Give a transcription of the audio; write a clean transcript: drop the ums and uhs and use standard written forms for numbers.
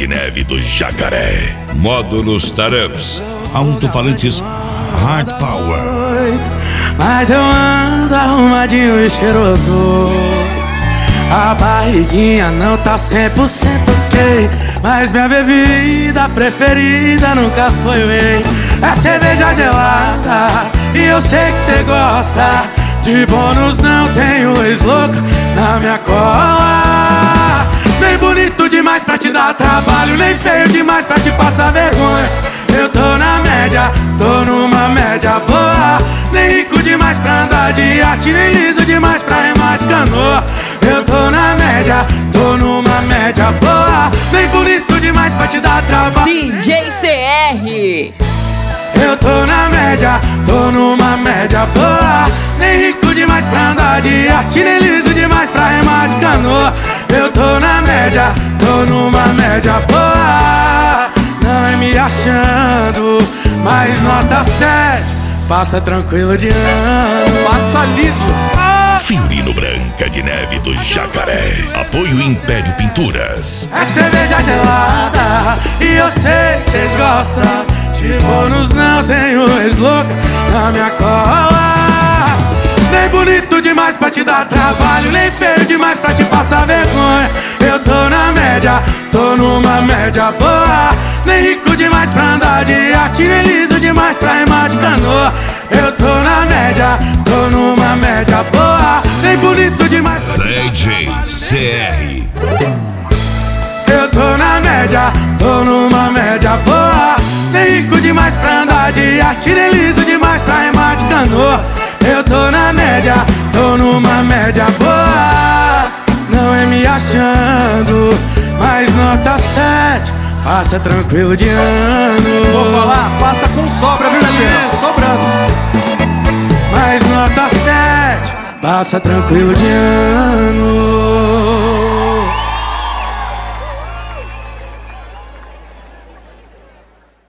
de Neve do Jacaré. Módulos Tarups, alto-falantes Hard Power. Mas eu ando arrumadinho e cheiroso. A barriguinha não tá 100% ok, mas minha bebida preferida nunca foi whey. É cerveja gelada e eu sei que cê gosta. De bônus não tenho ex-louca na minha cola. Nem bonito demais pra te dar trabalho, nem feio demais pra te passar vergonha. Eu tô na média, tô numa média boa. Nem rico demais pra andar de iate, nem liso demais pra remar de canoa. Eu tô na média, tô numa média boa. Nem bonito demais pra te dar trabalho. DJ CR. Eu tô na média, tô numa média boa. Nem rico demais pra andar de iate, nem liso demais pra remar de canoa. Eu tô na média, tô numa média boa. Não é me achando, mas nota 7. Passa tranquilo de ano, passa liso. Fiorino Branca de Neve do Jacaré. Apoio Império Pinturas. É cerveja gelada e eu sei que cês gostam. De bônus não tenho ex-louca na minha cola. Nem bonito demais pra te dar trabalho, nem feio demais pra te passar vergonha. Eu tô na média, tô numa média boa. Nem rico demais pra andar de iate, nem liso demais pra remar de canoa. Eu tô na média, tô numa média boa. Nem bonito demais pra te DJ CR. Eu tô na média, tô numa média boa. Nem rico demais pra andar de iate, nem liso demais pra remar de canoa. Eu tô na média, tô numa média boa. Não é me achando, mas nota 7. Passa tranquilo de ano. Vou falar, passa com sobra, viu, Juliano? Sobrando. Mas nota 7. Passa tranquilo de ano.